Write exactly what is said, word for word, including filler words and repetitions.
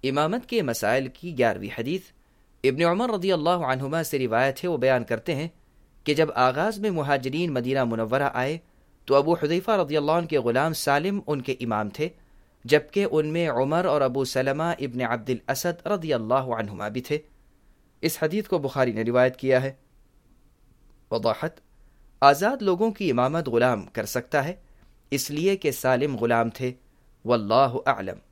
इमामत के मसाइल की ग्यारहवीं हदीस इब्न उमर रज़ियल्लाहु अन्हुमा से रिवायत है। वो बयान करते हैं कि जब आगाज़ में मुहाजिरीन मदीना मुनव्वरा आए तो अबू हुज़ैफा रज़ियल्लाहु अन्हु के ग़ुलाम सालिम उनके इमाम थे, जबकि उनमें उमर और अबू सलमा इब्न अब्दुल असद रज़ियल्लाहु अन्हुमा भी थे। इस हदीस को बुखारी ने रिवायत किया है। वज़ाहत: आज़ाद लोगों की इमामत ग़ुलाम कर सकता है, इसलिए कि सालिम ग़ुलाम थे। वल्लाहु अअलम।